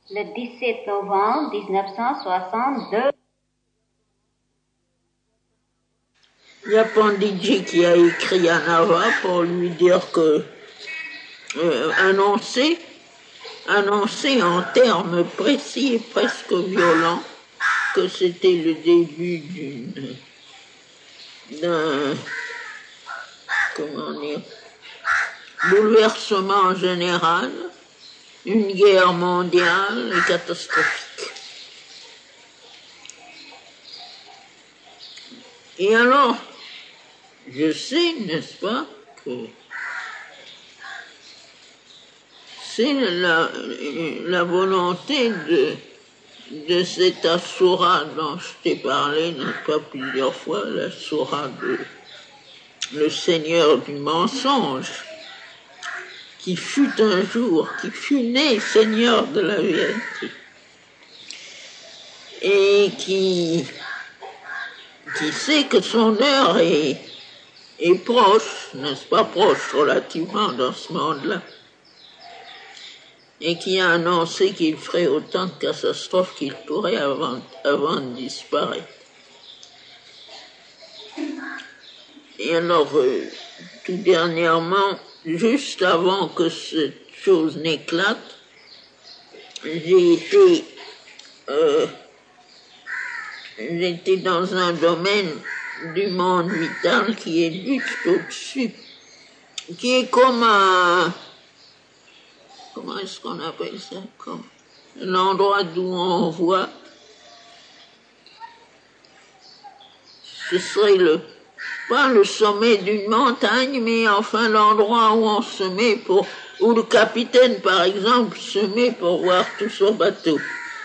le 17 novembre 1962. Il y a Panditji qui a écrit à Nava pour lui dire que annoncer en termes précis et presque violents que c'était le début d'un comment dire, bouleversement général, une guerre mondiale et catastrophique. Et alors, je sais, n'est-ce pas, que c'est la volonté de cet Asura dont je t'ai parlé, n'est-ce pas, plusieurs fois, l'Asura le Seigneur du mensonge, qui fut un jour, qui fut né Seigneur de la vérité, et qui sait que son heure est proche, n'est-ce pas, proche relativement dans ce monde-là, et qui a annoncé qu'il ferait autant de catastrophes qu'il pourrait avant de disparaître. Et alors, tout dernièrement, juste avant que cette chose n'éclate, j'étais dans un domaine du monde vital qui est juste au-dessus, qui est comme un... Comment est-ce qu'on appelle ça? Comme l'endroit d'où on voit, ce serait pas le sommet d'une montagne, mais enfin l'endroit où on se met où le capitaine, par exemple, se met pour voir tout son bateau.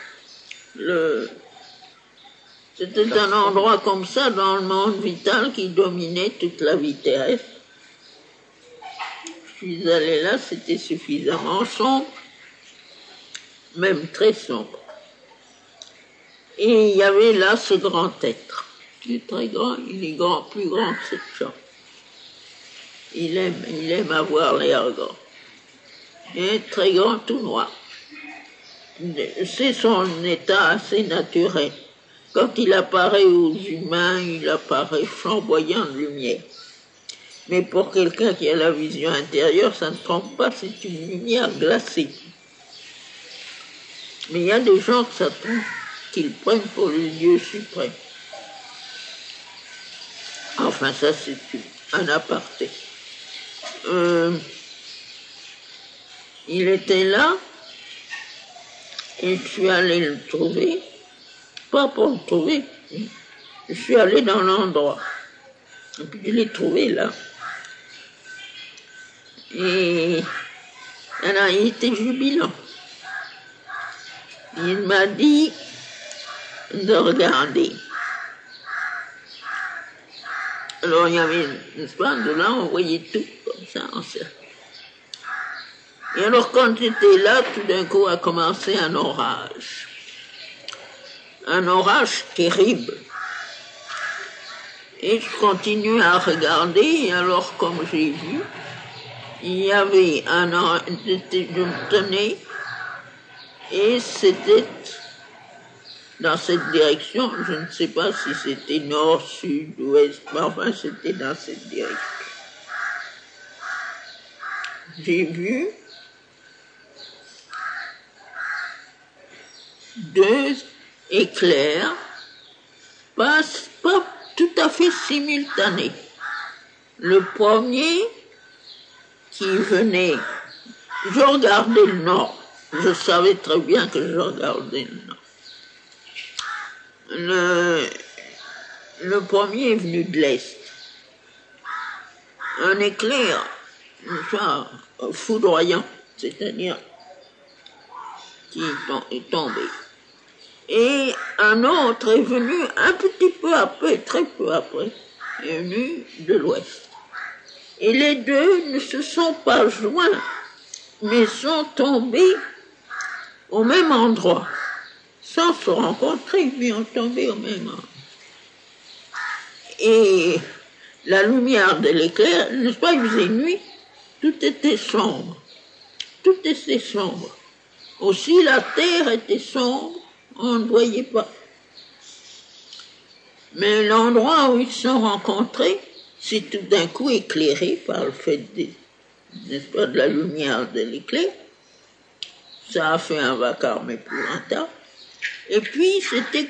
C'était un endroit comme ça dans le monde vital qui dominait toute la vie terrestre. Je suis allé là, c'était suffisamment sombre, même très sombre. Et il y avait là ce grand être. Il est très grand, il est plus grand que cette chambre. Il aime avoir l'air grand. Il est très grand, tout noir. C'est son état assez naturel. Quand il apparaît aux humains, il apparaît flamboyant de lumière. Mais pour quelqu'un qui a la vision intérieure, ça ne trompe pas, c'est une lumière glacée. Mais il y a des gens que ça trompe, qu'ils prennent pour le Dieu suprême. Enfin, ça, c'est un aparté. Il était là, et je suis allé le trouver, pas pour le trouver, je suis allé dans l'endroit, et puis je l'ai trouvé là. Et alors, il était jubilant. Il m'a dit de regarder. Alors il y avait, n'est-ce pas, de là on voyait tout comme ça en cercle. Et alors quand j'étais là, tout d'un coup a commencé un orage. Un orage terrible. Et je continue à regarder, et alors comme j'ai vu, il y avait je me tenais, et c'était dans cette direction, je ne sais pas si c'était nord, sud, ouest, mais enfin c'était dans cette direction. J'ai vu deux éclairs, pas tout à fait simultanés. Le premier qui venait, je regardais le nord, je savais très bien que je regardais le nord. Le premier est venu de l'est. Un éclair, genre foudroyant, c'est-à-dire qui est tombé. Et un autre est venu un petit peu après, très peu après, est venu de l'ouest. Et les deux ne se sont pas joints, mais sont tombés au même endroit, sans se rencontrer, mais ont tombé au même endroit. Et la lumière de l'éclair, n'est-ce pas, il faisait nuit, tout était sombre. Tout était sombre. Aussi la terre était sombre, on ne voyait pas. Mais l'endroit où ils se sont rencontrés, c'est tout d'un coup éclairé par le fait n'est-ce pas, de la lumière de l'éclair. Ça a fait un vacarme épouvantable. Et puis c'était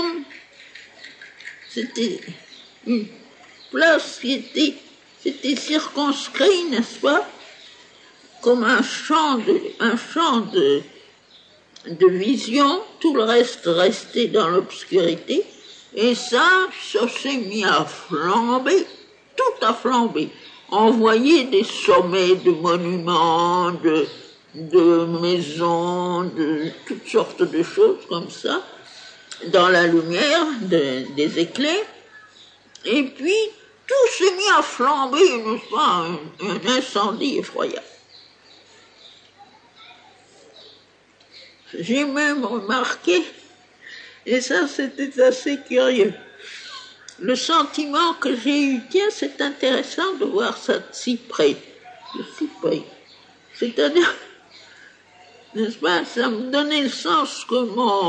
une place c'était circonscrit, n'est-ce pas, comme un champ de vision, tout le reste restait dans l'obscurité, et ça s'est mis à flamber, tout a flambé. On voyait des sommets de monuments, de maisons, de toutes sortes de choses comme ça, dans la lumière des éclairs, et puis tout s'est mis à flamber, n'est-ce pas, un incendie effroyable. J'ai même remarqué, et ça c'était assez curieux, le sentiment que j'ai eu, tiens, c'est intéressant de voir ça de si près, c'est-à-dire, n'est-ce pas, ça me donnait le sens que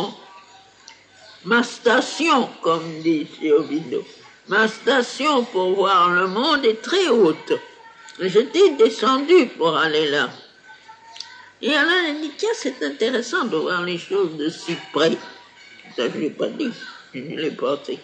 ma station, comme dit Ovidio, ma station pour voir le monde est très haute. J'étais descendu pour aller là. Et alors, elle dit, tiens, c'est intéressant de voir les choses de si près. Ça, je ne l'ai pas dit, je l'ai pensé.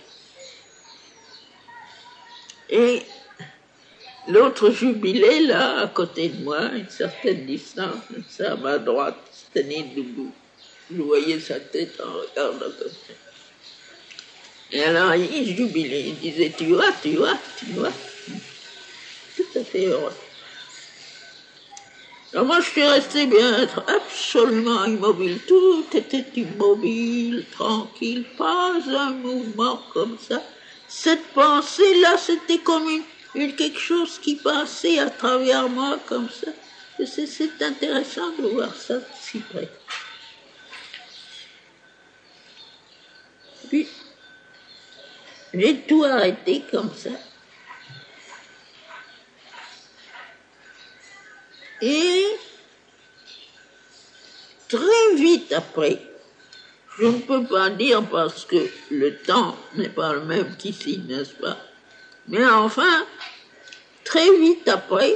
Et l'autre jubilé, là, à côté de moi, à une certaine distance, ça, à ma droite, se tenait debout. Je voyais sa tête en regardant comme ça. Et alors, il jubilait, il disait, tu vois. Tout à fait heureux. Alors moi, je suis resté bien absolument immobile. Tout était immobile, tranquille, pas un mouvement comme ça. Cette pensée-là, c'était comme quelque chose qui passait à travers moi comme ça. C'est intéressant de voir ça de si près. Puis, j'ai tout arrêté comme ça. Et très vite après, je ne peux pas dire parce que le temps n'est pas le même qu'ici, n'est-ce pas? Mais enfin, très vite après,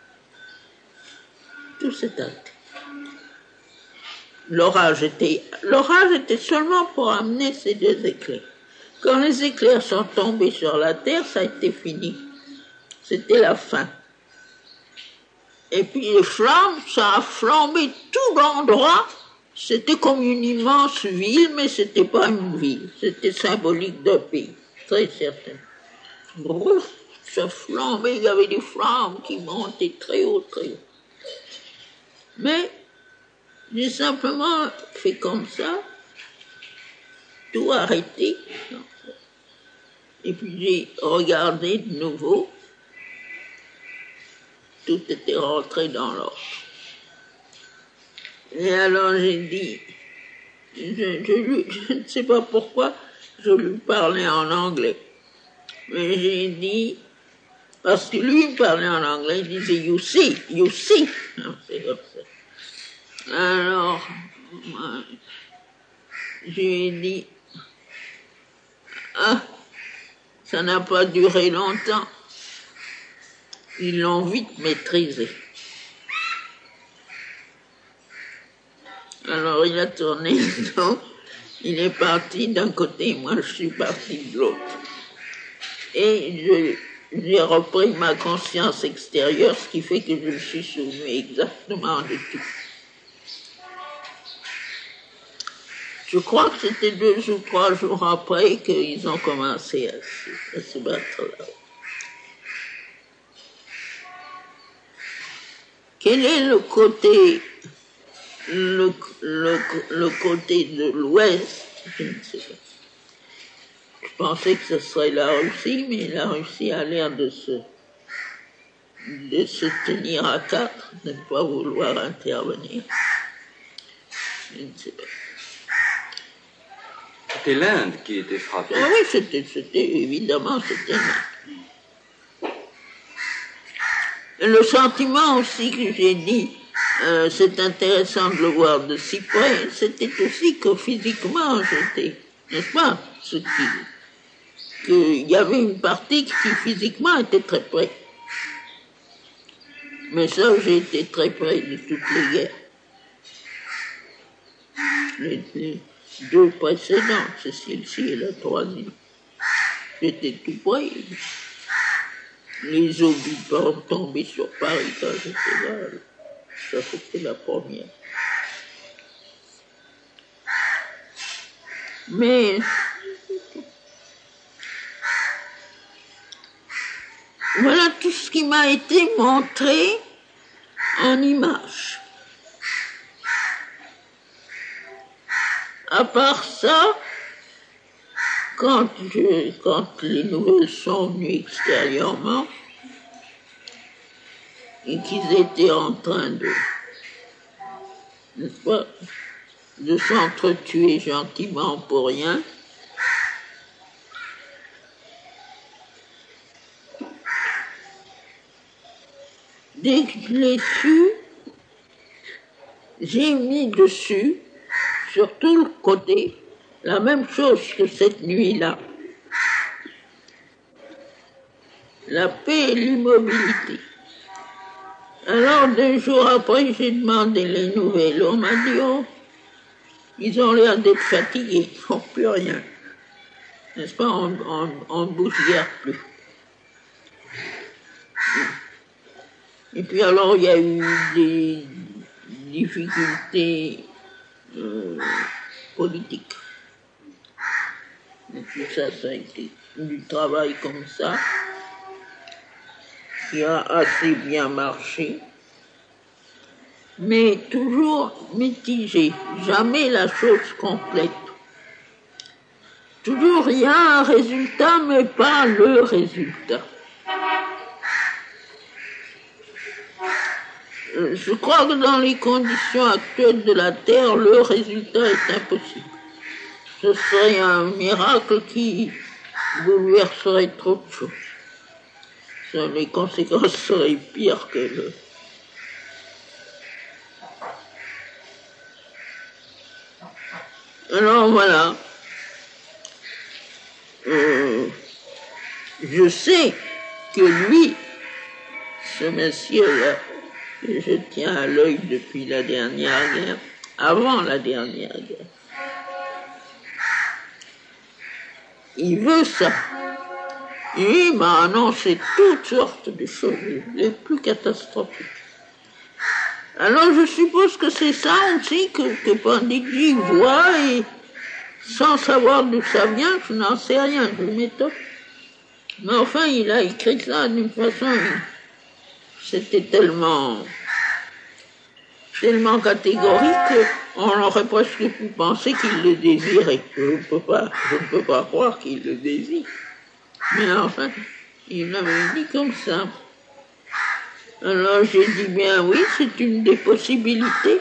tout s'est arrêté. L'orage était seulement pour amener ces deux éclairs. Quand les éclairs sont tombés sur la terre, ça a été fini. C'était la fin. Et puis les flammes, ça a flambé tout l'endroit. C'était comme une immense ville, mais c'était pas une ville. C'était symbolique d'un pays, très certain. Bref, ça flambait, il y avait des flammes qui montaient très haut, très haut. Mais j'ai simplement fait comme ça, tout arrêté. Et puis j'ai regardé de nouveau. Tout était rentré dans l'ordre. Et alors j'ai dit, je ne sais pas pourquoi, je lui parlais en anglais. Mais j'ai dit, parce que lui parlait en anglais, il disait, you see. Non, c'est comme ça. Alors, moi, j'ai dit, ça n'a pas duré longtemps. Ils l'ont vite maîtrisé. Alors il a tourné le dos, il est parti d'un côté, moi je suis parti de l'autre. Et j'ai repris ma conscience extérieure, ce qui fait que je me suis souvenu exactement de tout. Je crois que c'était 2 ou 3 jours après qu'ils ont commencé à se battre là. Quel est le côté de l'Ouest? Je ne sais pas. Je pensais que ce serait la Russie, mais la Russie a l'air de se tenir à 4, de ne pas vouloir intervenir. Je ne sais pas. C'était l'Inde qui était frappée. Ah oui, c'était évidemment, c'était l'Inde. Le sentiment aussi que j'ai dit, c'est intéressant de le voir de si près, c'était aussi que physiquement j'étais, n'est-ce pas, qu'il y avait une partie qui physiquement était très près. Mais ça, j'ai été très près de toutes les guerres. Les deux précédentes, c'est celle-ci et la troisième. J'étais tout près. Les obus tombés sur Paris quand j'étais là. Ça, c'était la première. Mais voilà tout ce qui m'a été montré en images. À part ça, quand les nouvelles sont venues extérieurement et qu'ils étaient en train de, n'est-ce pas, de s'entretuer gentiment pour rien, dès que je l'ai su, j'ai mis dessus, sur tout le côté, la même chose que cette nuit-là. La paix et l'immobilité. Alors, 2 jours après, j'ai demandé les nouvelles. On m'a dit, oh, ils ont l'air d'être fatigués, ils ne font plus rien. N'est-ce pas, on ne bouge guère plus. Et puis alors, il y a eu des difficultés politiques. Et tout ça, ça a été du travail comme ça, qui a assez bien marché, mais toujours mitigé, jamais la chose complète. Toujours il y a un résultat, mais pas le résultat. Je crois que dans les conditions actuelles de la Terre, le résultat est impossible. Ce serait un miracle qui bouleverserait trop de choses. Les conséquences seraient pires que le... Alors voilà. Je sais que lui, ce monsieur-là, que je tiens à l'œil depuis la dernière guerre, avant la dernière guerre, il veut ça. Et il m'a annoncé toutes sortes de choses, les plus catastrophiques. Alors je suppose que c'est ça aussi que Panditji voit, et sans savoir d'où ça vient, je n'en sais rien, je m'étonne. Mais enfin, il a écrit ça d'une façon, c'était tellement catégorique qu'on aurait presque pu penser qu'il le désirait. Je ne peux pas croire qu'il le désire. Mais enfin, il l'avait dit comme ça. Alors j'ai dit, bien oui, c'est une des possibilités.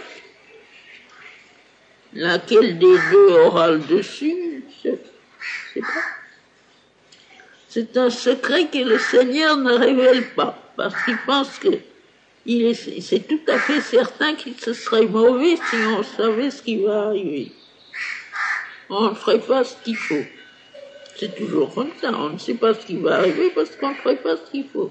Laquelle des deux aura le dessus, je ne sais pas. C'est un secret que le Seigneur ne révèle pas, parce qu'il pense que c'est tout à fait certain que ce serait mauvais si on savait ce qui va arriver. On ne ferait pas ce qu'il faut. C'est toujours comme ça, on ne sait pas ce qui va arriver parce qu'on ne ferait pas ce qu'il faut.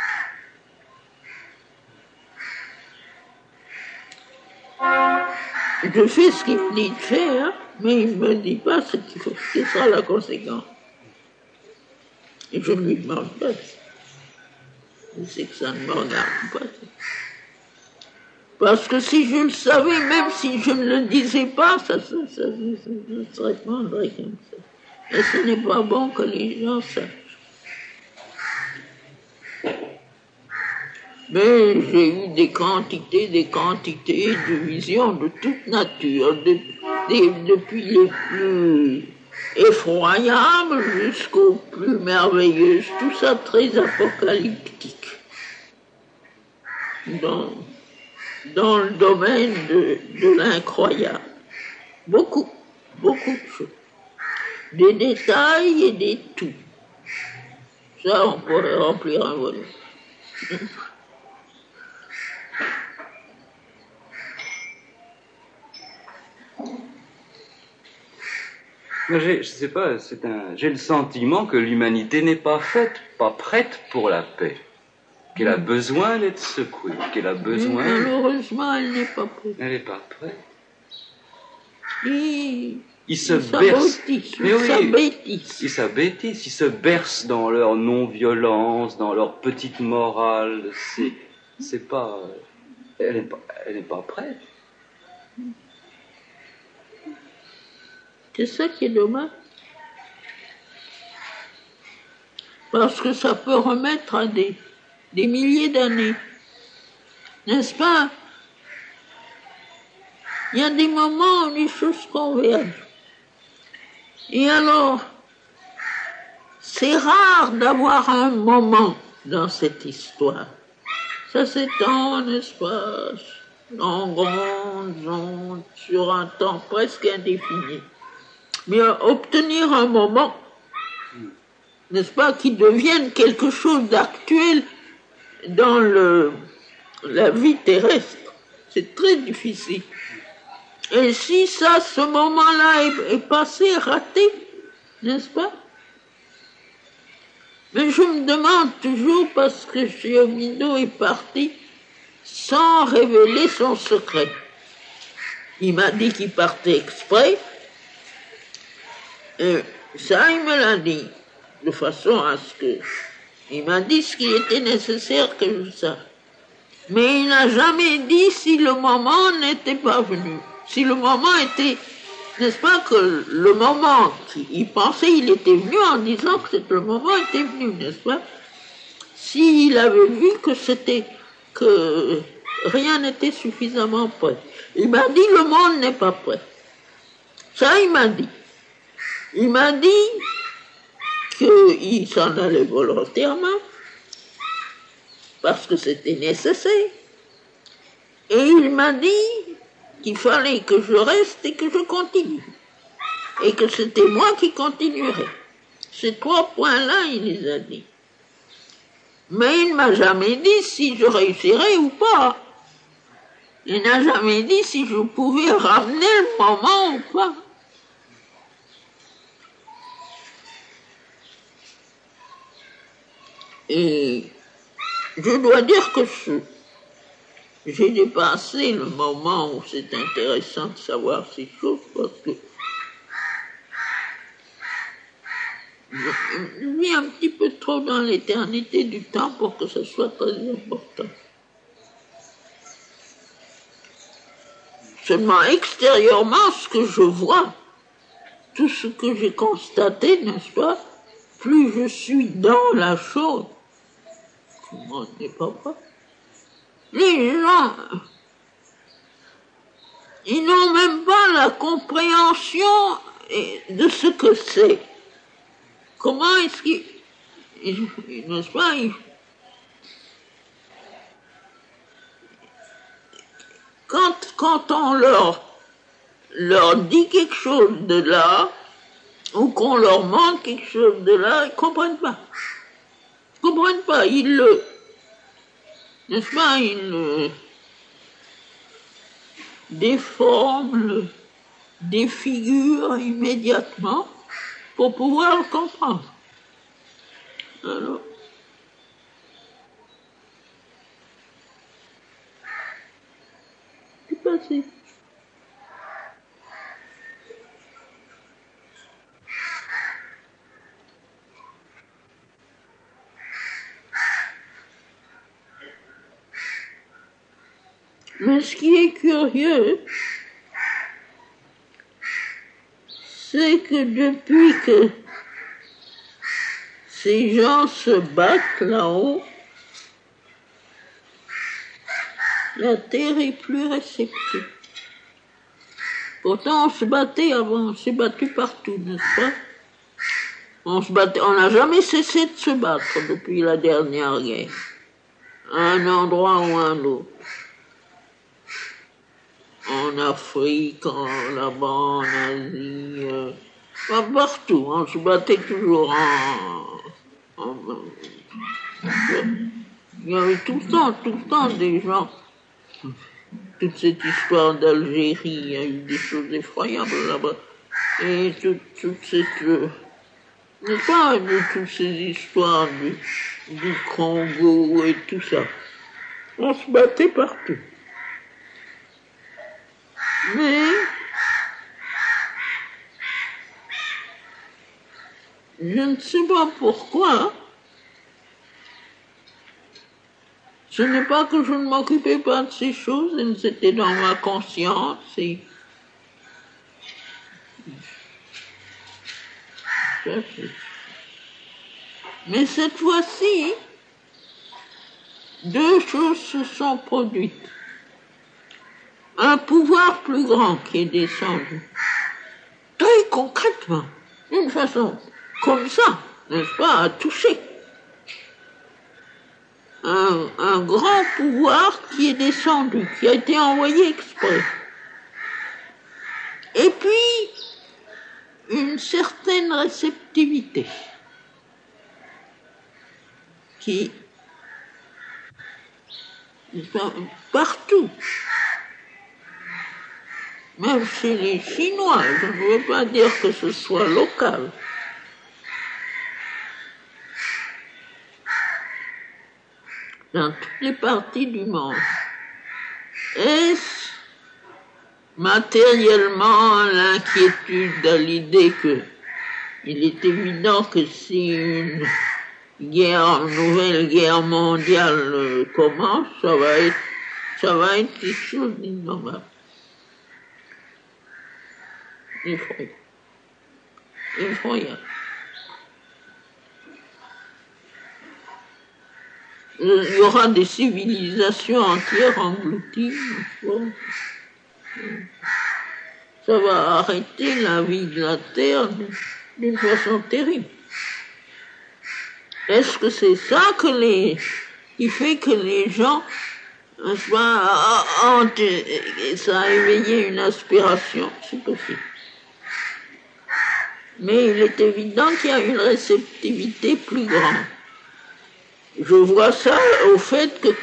Je fais ce qu'il me dit de faire, mais il ne me dit pas ce que sera la conséquence. Et je ne lui demande pas. Je sais que ça ne me regarde pas. Parce que si je le savais, même si je ne le disais pas, ça se répandrait comme ça. Et ce n'est pas bon que les gens sachent. Mais j'ai eu des quantités de visions de toute nature, depuis les plus effroyables jusqu'aux plus merveilleuses, tout ça très apocalyptique. Dans le domaine de l'incroyable. Beaucoup de choses. Des détails et des tout. Ça, on pourrait remplir un volume. Je sais pas, j'ai le sentiment que l'humanité n'est pas prête pour la paix. Qu'elle a besoin d'être secouée, qu'elle a besoin... Mais malheureusement, elle n'est pas prête. Elle n'est pas prête. Ils se bercent. Ils s'abêtissent, ils se bercent dans leur non-violence, dans leur petite morale. C'est pas... Elle n'est pas prête. C'est ça qui est dommage. Parce que ça peut remettre à des milliers d'années. N'est-ce pas? Il y a des moments où les choses convergent. Et alors, c'est rare d'avoir un moment dans cette histoire. Ça s'étend, n'est-ce pas, en grandes ondes, sur un temps presque indéfini. Mais obtenir un moment, n'est-ce pas, qui devienne quelque chose d'actuel dans la vie terrestre, c'est très difficile. Et si ça, ce moment-là est passé, raté, n'est-ce pas? Mais je me demande toujours, parce que Giovnido est parti sans révéler son secret. Il m'a dit qu'il partait exprès, et ça, il me l'a dit, de façon à ce que... Il m'a dit ce qui était nécessaire que je sache. Mais il n'a jamais dit si le moment n'était pas venu. Si le moment était... N'est-ce pas que le moment qu'il pensait, il était venu en disant que le moment était venu, n'est-ce pas? S'il avait vu que rien n'était suffisamment prêt. Il m'a dit le monde n'est pas prêt. Ça, il m'a dit. Il m'a dit qu'il s'en allait volontairement parce que c'était nécessaire. Et il m'a dit qu'il fallait que je reste et que je continue. Et que c'était moi qui continuerais. Ces 3 points-là, il les a dit. Mais il ne m'a jamais dit si je réussirais ou pas. Il n'a jamais dit si je pouvais ramener le moment ou pas. Et je dois dire que j'ai dépassé le moment où c'est intéressant de savoir ces choses parce que je vis un petit peu trop dans l'éternité du temps pour que ce soit très important. Seulement extérieurement, ce que je vois, tout ce que j'ai constaté, n'est-ce pas, plus je suis dans la chose, comment n'est pas vrai. Les gens, ils n'ont même pas la compréhension de ce que c'est. Comment est-ce qu'ils, n'est-ce pas, quand on leur dit quelque chose de là, ou qu'on leur montre quelque chose de là, ils ne comprennent pas. Ils ne comprennent pas, n'est-ce pas, ils le déforment, défigurent immédiatement pour pouvoir le comprendre. Alors, c'est passé. Mais ce qui est curieux, c'est que depuis que ces gens se battent là-haut, la terre est plus réceptive. Pourtant, on se battait avant, on s'est battu partout, n'est-ce pas? On n'a jamais cessé de se battre depuis la dernière guerre, à un endroit ou à un autre. En Afrique, là-bas, en Asie, partout, on se battait toujours il y avait tout le temps des gens. Toute cette histoire d'Algérie, il y a eu des choses effroyables là-bas. Et toute cette... n'est-ce pas, de toutes ces histoires du Congo et tout ça. On se battait partout. Mais je ne sais pas pourquoi. Ce n'est pas que je ne m'occupais pas de ces choses, elles étaient dans ma conscience et mais cette fois-ci, deux choses se sont produites. Un pouvoir plus grand qui est descendu, très concrètement, d'une façon comme ça, n'est-ce pas, à toucher. Un grand pouvoir qui est descendu, qui a été envoyé exprès. Et puis, une certaine réceptivité qui, partout, même chez les Chinois, je ne veux pas dire que ce soit local. Dans toutes les parties du monde. Est-ce matériellement l'inquiétude à l'idée que il est évident que si une nouvelle guerre mondiale commence, ça va être quelque chose d'innommable. Effroyable. Il y aura des civilisations entières englouties. Ça va arrêter la vie de la Terre d'une façon terrible. Est-ce que c'est ça qui fait que les gens, ça a éveillé une aspiration? C'est possible. Mais il est évident qu'il y a une réceptivité plus grande. Je vois ça au fait que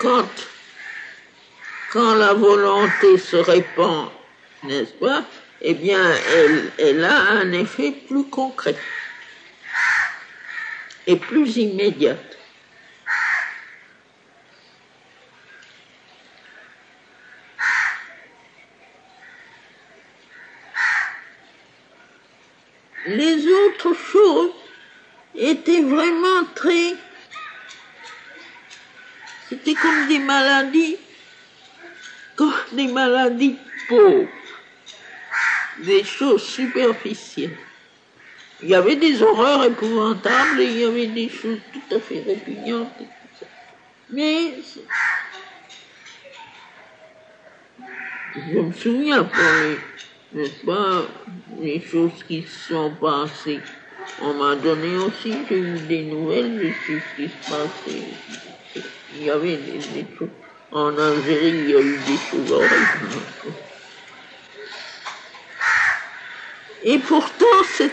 quand la volonté se répand, n'est-ce pas, eh bien, elle a un effet plus concret et plus immédiat. Les autres choses étaient vraiment c'était comme des maladies pauvres, des choses superficielles. Il y avait des horreurs épouvantables et il y avait des choses tout à fait répugnantes et tout ça. Mais je me souviens n'est-ce pas, les choses qui se sont passées. On m'a donné aussi, j'ai eu des nouvelles de ce qui se passait. Il y avait des choses. En Algérie, il y a eu des choses horribles. Et pourtant, ça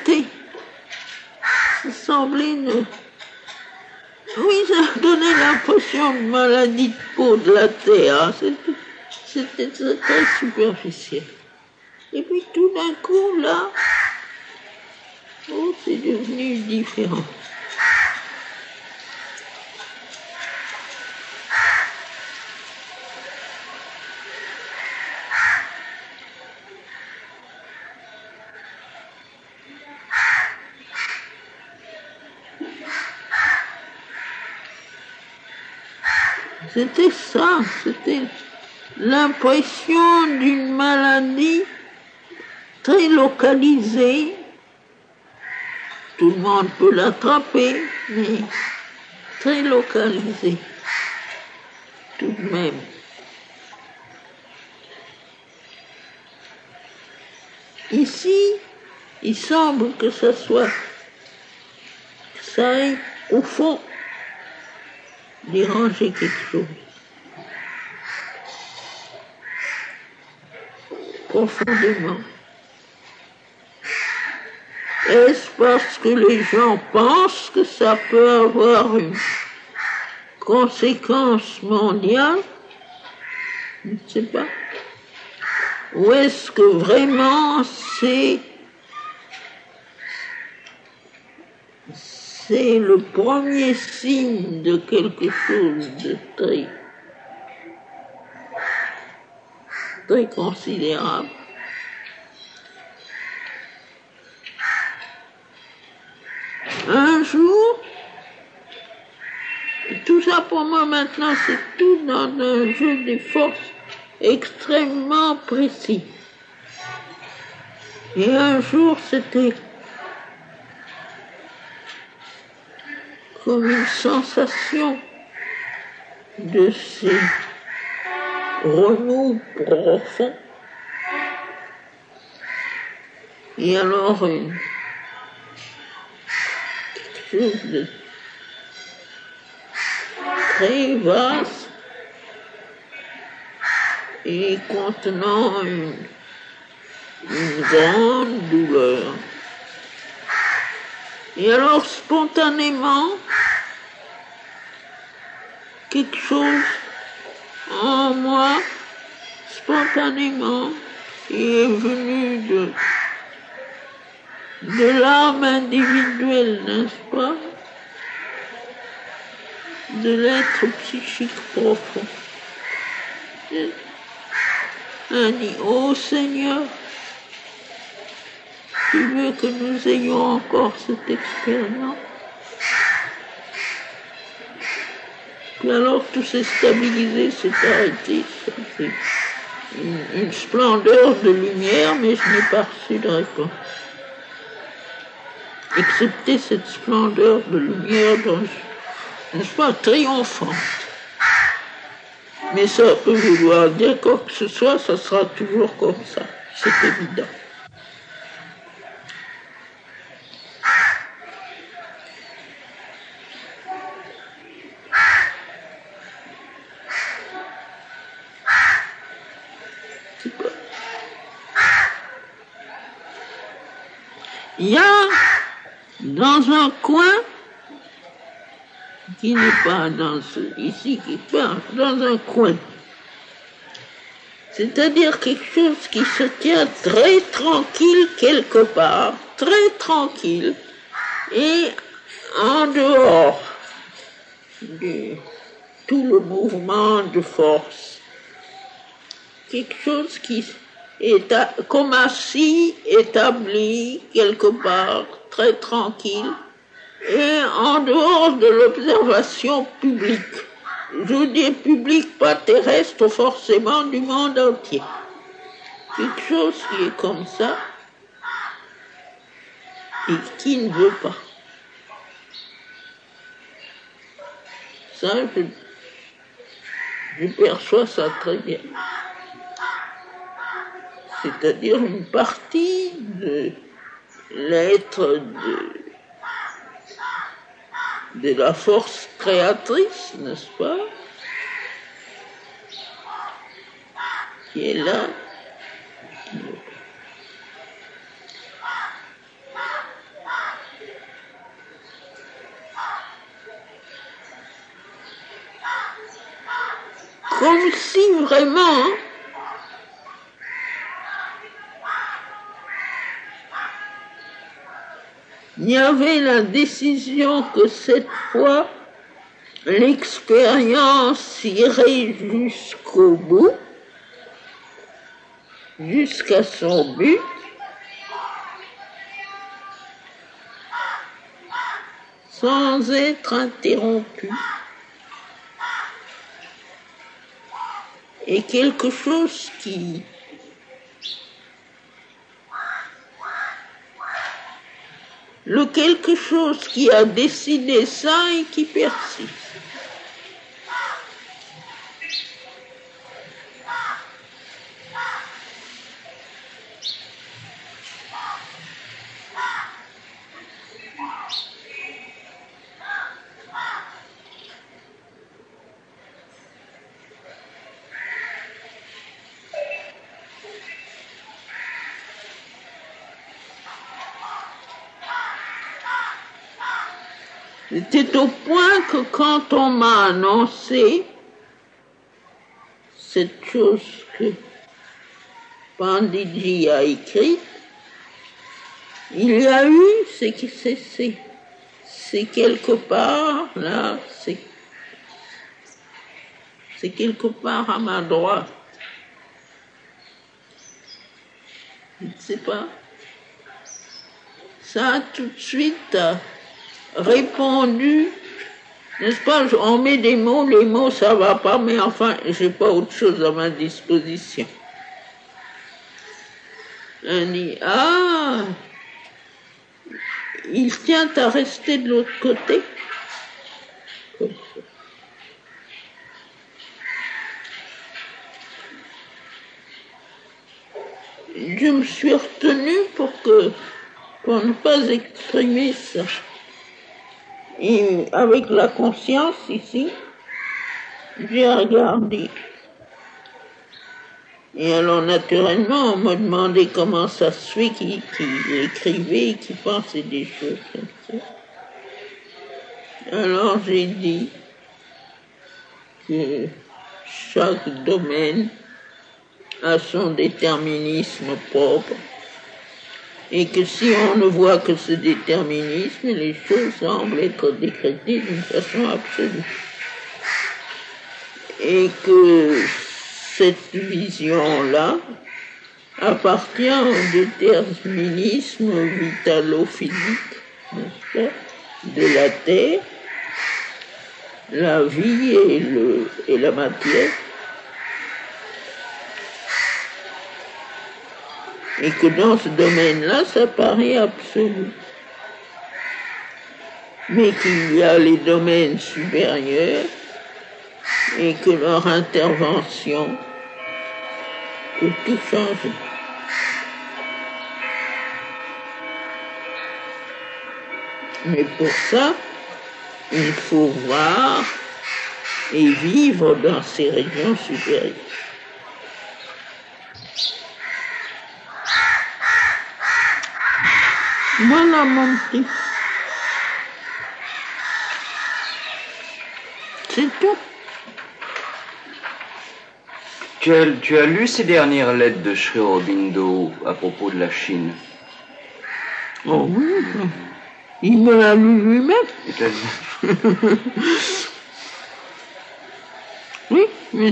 semblait oui, ça donnait l'impression de maladie de peau de la terre. C'était très superficiel. Et puis tout d'un coup, là, c'est devenu différent. C'était ça, c'était l'impression d'une maladie très localisée. Tout le monde peut l'attraper, mais très localisée, tout de même. Ici, il semble que ça aille au fond déranger quelque chose. Profondément. Est-ce parce que les gens pensent que ça peut avoir une conséquence mondiale? Je ne sais pas. Ou est-ce que vraiment c'est c'est le premier signe de quelque chose de très considérable. Un jour, tout ça pour moi maintenant, c'est tout dans un jeu des forces extrêmement précis. Et un jour, c'était comme une sensation de ces remous profonds. Et alors, quelque chose de très vaste et contenant une grande douleur. Et alors, spontanément, quelque chose en moi, spontanément, est venu de l'âme individuelle, n'est-ce pas? De l'être psychique profond. On dit, ô Seigneur, tu veux que nous ayons encore cette expérience? Puis alors tout s'est stabilisé, s'est arrêté. C'est une splendeur de lumière, mais je n'ai pas reçu de réponse. Excepté cette splendeur de lumière dont n'est-ce pas, triomphante. Mais ça peut vouloir dire quoi que ce soit, ça sera toujours comme ça, c'est évident. Il y a dans un coin qui n'est pas dans ici, qui est dans un coin. C'est-à-dire quelque chose qui se tient très tranquille quelque part, très tranquille, et en dehors de tout le mouvement de force. Quelque chose qui est comme assis, établi quelque part, très tranquille, et en dehors de l'observation publique. Je veux dire publique, pas terrestre, forcément du monde entier. Quelque chose qui est comme ça et qui ne veut pas. Ça, je perçois ça très bien. C'est-à-dire une partie de l'être de la force créatrice, n'est-ce pas, qui est là. Comme si vraiment il y avait la décision que cette fois, l'expérience irait jusqu'au bout, jusqu'à son but, sans être interrompue. Et quelque chose qui le quelque chose qui a décidé ça et qui persiste. C'était au point que quand on m'a annoncé cette chose que Panditji a écrite, il y a eu c'est quelque part, là, c'est quelque part à ma droite. Je ne sais pas. Ça a tout de suite répondu, n'est-ce pas? On met des mots, les mots ça va pas, mais enfin, j'ai pas autre chose à ma disposition. On dit, ah, il tient à rester de l'autre côté. Comme ça. Je me suis retenue pour ne pas exprimer ça. Et avec la conscience ici, j'ai regardé. Et alors naturellement, on m'a demandé comment ça se fait qu'il écrivait, qu'il pensait des choses comme ça. Alors j'ai dit que chaque domaine a son déterminisme propre et que si on ne voit que ce déterminisme, les choses semblent être décrétées d'une façon absolue. Et que cette vision-là appartient au déterminisme vitalo-physique, n'est-ce pas, de la terre, la vie et la matière. Et que dans ce domaine-là, ça paraît absolu. Mais qu'il y a les domaines supérieurs et que leur intervention peut tout changer. Mais pour ça, il faut voir et vivre dans ces régions supérieures. Voilà mon petit. C'est tout. Tu as lu ces dernières lettres de Sri Aurobindo à propos de la Chine? Oh oui, il me l'a lu lui-même. Oui, mais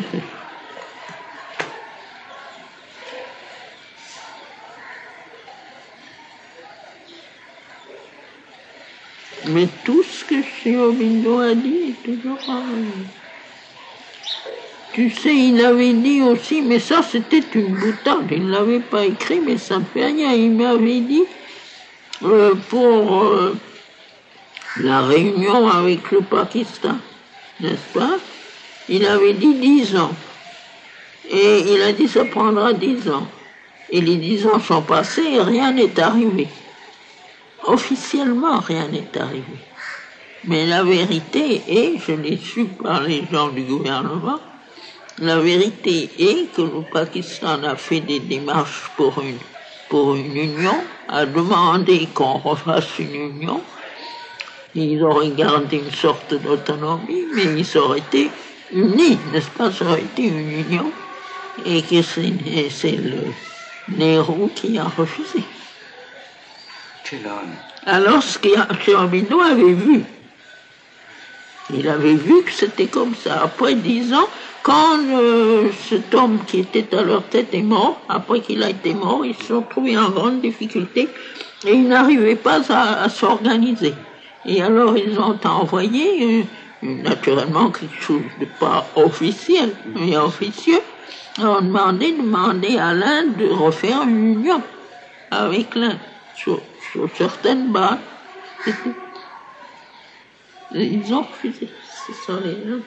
mais tout ce que Sri Aurobindo a dit est toujours pareil. Tu sais, il avait dit aussi, mais ça c'était une boutade, il ne l'avait pas écrit, mais ça ne fait rien. Il m'avait dit, pour la réunion avec le Pakistan, n'est-ce pas? Il avait dit 10 ans. Et il a dit ça prendra 10 ans. Et les 10 ans sont passés et rien n'est arrivé. Officiellement, rien n'est arrivé. Mais la vérité est, je l'ai su par les gens du gouvernement, la vérité est que le Pakistan a fait des démarches pour une union, a demandé qu'on refasse une union. Ils auraient gardé une sorte d'autonomie, mais ils auraient été unis, n'est-ce pas? Ça aurait été une union. Et que c'est le Nehru qui a refusé. Alors, ce que Aurobindo avait vu, il avait vu que c'était comme ça. Après 10 ans, quand cet homme qui était à leur tête est mort, après qu'il a été mort, ils se sont trouvés en grande difficulté et ils n'arrivaient pas à s'organiser. Et alors, ils ont envoyé, naturellement, quelque chose de pas officiel, mais officieux, ont demandé à l'Inde de refaire une union avec l'Inde sur certaines bases. Ils ont refusé. Ce sont les gens.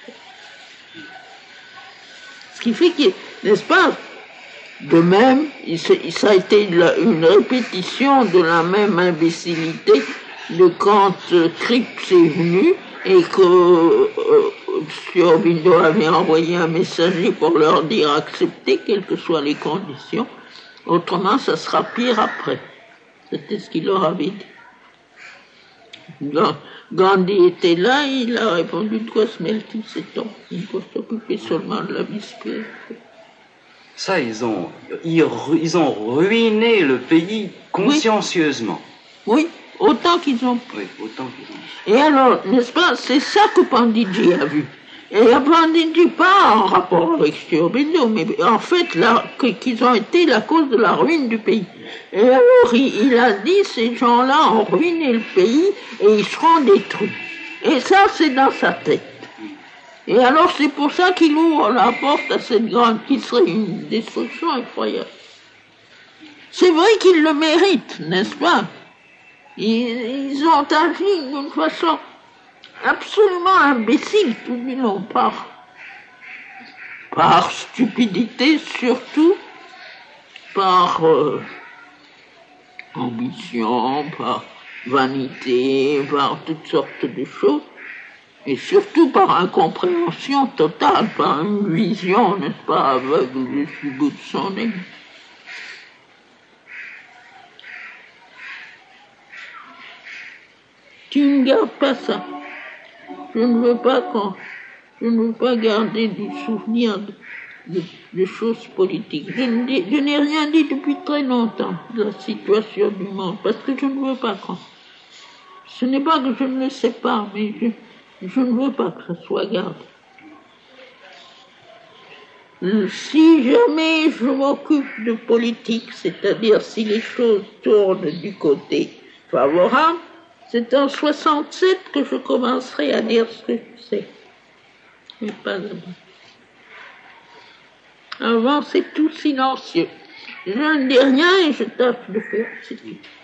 Ce qui fait que, n'est-ce pas, de même, ça a été une répétition de la même imbécilité de quand Cripps est venu et que M. Aurobindo avait envoyé un messager pour leur dire accepter quelles que soient les conditions, autrement ça sera pire après. C'était ce qu'il leur avait dit. Gandhi était là, il a répondu de quoi se mêle-t-il cet homme? Il faut s'occuper seulement de la vie spirituelle. Ça, ils ont ruiné le pays consciencieusement. Oui. autant qu'ils ont. Oui, autant qu'ils ont. Et alors, n'est-ce pas, c'est ça que Panditji a vu. Et Panditji, pas en rapport avec Sri Aurobindo, mais en fait, qu'ils ont été la cause de la ruine du pays. Et alors, il a dit, ces gens-là ont ruiné le pays et ils seront détruits. Et ça, c'est dans sa tête. Et alors, c'est pour ça qu'il ouvre la porte à cette grande, qui serait une destruction incroyable. C'est vrai qu'ils le méritent, n'est-ce pas? Ils ont agi d'une façon absolument imbécile, tout du long, par stupidité surtout, par ambition, par vanité, par toutes sortes de choses, et surtout par incompréhension totale, par une vision, n'est-ce pas, aveugle du bout de son nez. Tu ne gardes pas ça. Je ne veux pas garder du souvenir de choses politiques. Je n'ai rien dit depuis très longtemps de la situation du monde, parce que je ne veux pas croire. Ce n'est pas que je ne le sais pas, mais je ne veux pas que ça soit gardé. Si jamais je m'occupe de politique, c'est-à-dire si les choses tournent du côté favorable, c'est en 67 que je commencerai à dire ce que je sais. Mais pas avant. Avant, c'est tout silencieux. Je ne dis rien et je tâche de faire, c'est tout.